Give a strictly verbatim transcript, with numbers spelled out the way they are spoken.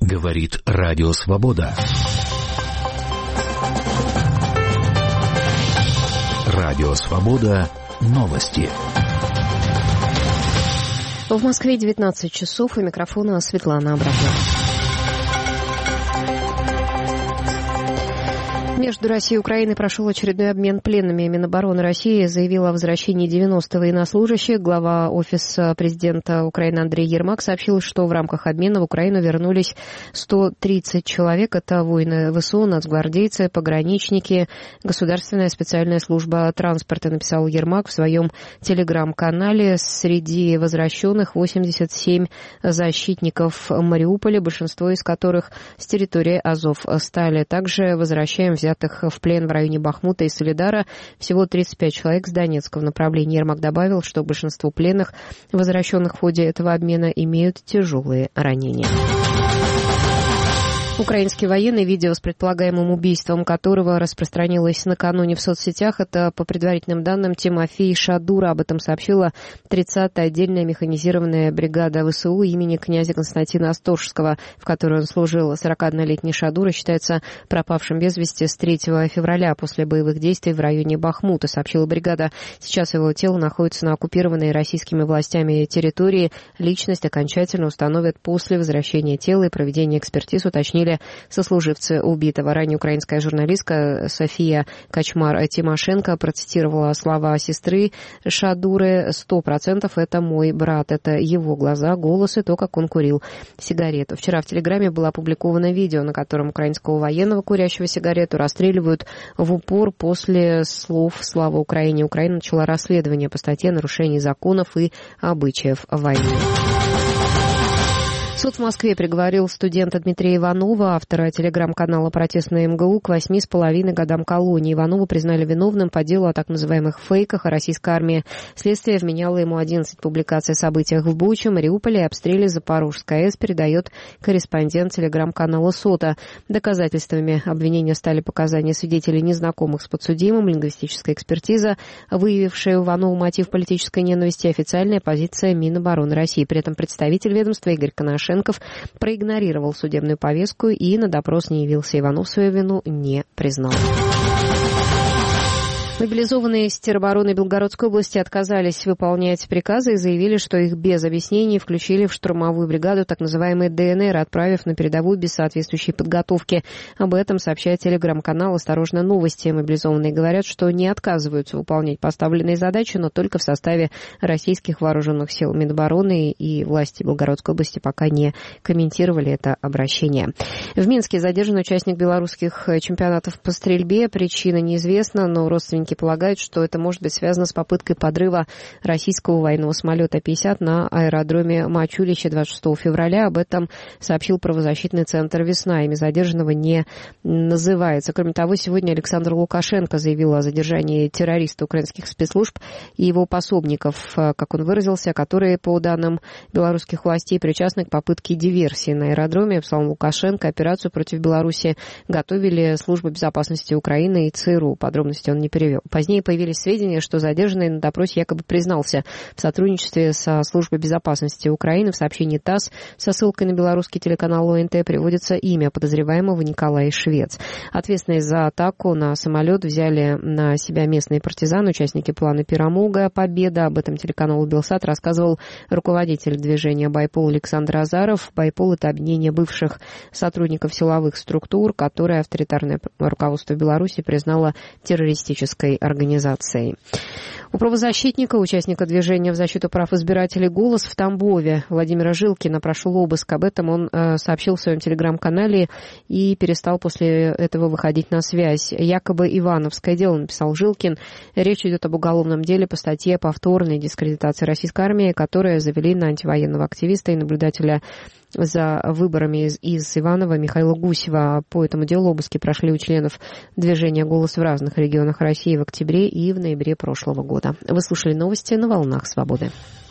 Говорит Радио Свобода. Радио Свобода. Новости. В Москве девятнадцать часов. У микрофона Светлана Абрамова. Между Россией и Украиной прошел очередной обмен пленными. Минобороны России заявила о возвращении девяносто военнослужащих. Глава Офиса президента Украины Андрей Ермак сообщил, что в рамках обмена в Украину вернулись сто тридцать человек. Это воины ВСУ, нацгвардейцы, пограничники, Государственная специальная служба транспорта, написал Ермак в своем телеграм-канале. Среди возвращенных восемьдесят семь защитников Мариуполя, большинство из которых с территории Азовстали. Также возвращаем взятых в плен в районе Бахмута и Солидара. Всего тридцать пять человек с Донецкого направления. Ермак добавил, что большинство пленных, возвращенных в ходе этого обмена, имеют тяжелые ранения. Украинский военный, видео с предполагаемым убийством которого распространилось накануне в соцсетях, это, по предварительным данным, Тимофей Шадура. Об этом сообщила тридцатая отдельная механизированная бригада ВСУ имени князя Константина Осторжского, в которой он служил. сорокаоднолетний Шадура считается пропавшим без вести с третьего февраля после боевых действий в районе Бахмута, сообщила бригада. Сейчас его тело находится на оккупированной российскими властями территории. Личность окончательно установят после возвращения тела и проведения экспертиз, уточнили сослуживцы убитого. Ранее украинская журналистка София Качмар-Тимошенко процитировала слова сестры Шадуры: «Сто процентов это мой брат». Это его глаза, голос и то, как он курил сигарету. Вчера в Телеграме было опубликовано видео, на котором украинского военного, курящего сигарету, расстреливают в упор после слов «Слава Украине». Украина начала расследование по статье «Нарушение законов и обычаев войны». Суд в Москве приговорил студента Дмитрия Иванова, автора телеграм-канала «Протестная МГУ», к восьми с половиной годам колонии. Иванова признали виновным по делу о так называемых фейках о российской армии. Следствие вменяло ему одиннадцать публикаций о событиях в Буче, Мариуполе и обстреле Запорожской АЭС, передает корреспондент телеграм-канала «Сота». Доказательствами обвинения стали показания свидетелей, незнакомых с подсудимым, лингвистическая экспертиза, выявившая у Иванова мотив политической ненависти, и официальная позиция Минобороны России. При этом представитель ведомства Игорь Коношенков проигнорировал судебную повестку и на допрос не явился. Иванов свою вину не признал. Мобилизованные из теробороны Белгородской области отказались выполнять приказы и заявили, что их без объяснений включили в штурмовую бригаду так называемый ДНР, отправив на передовую без соответствующей подготовки. Об этом сообщает телеграм-канал «Осторожно, новости». Мобилизованные говорят, что не отказываются выполнять поставленные задачи, но только в составе российских вооруженных сил. Минобороны и власти Белгородской области пока не комментировали это обращение. В Минске задержан участник белорусских чемпионатов по стрельбе. Причина неизвестна, но родственники полагают, что это может быть связано с попыткой подрыва российского военного самолета пятьдесят на аэродроме Мачулище двадцать шестого февраля. Об этом сообщил правозащитный центр «Весна». Имя задержанного не называется. Кроме того, сегодня Александр Лукашенко заявил о задержании террориста украинских спецслужб и его пособников, как он выразился, которые, по данным белорусских властей, причастны к попытке диверсии на аэродроме. По словам Лукашенко, операцию против Беларуси готовили службы безопасности Украины и ЦРУ. Подробности он не перевел. Позднее появились сведения, что задержанный на допросе якобы признался в сотрудничестве со службой безопасности Украины. В сообщении ТАСС со ссылкой на белорусский телеканал ОНТ приводится имя подозреваемого Николай Швец. Ответственность за атаку на самолет взяли на себя местные партизаны, участники плана «Пирамога. Победа». Об этом телеканалу «Белсат» рассказывал руководитель движения «Байпол» Александр Азаров. «Байпол» — это объединение бывших сотрудников силовых структур, которые авторитарное руководство Беларуси признало террористической организацией. У правозащитника, участника движения в защиту прав избирателей «Голос» в Тамбове Владимира Жилкина прошел обыск. Об этом он э, сообщил в своем телеграм-канале и перестал после этого выходить на связь. Якобы ивановское дело, написал Жилкин. Речь идет об уголовном деле по статье повторной дискредитации российской армии, которая завели на антивоенного активиста и наблюдателя за выборами из, из Иванова Михаила Гусева. По этому делу обыски прошли у членов движения «Голос» в разных регионах России в октябре и в ноябре прошлого года. Вы слушали новости на «Волнах Свободы».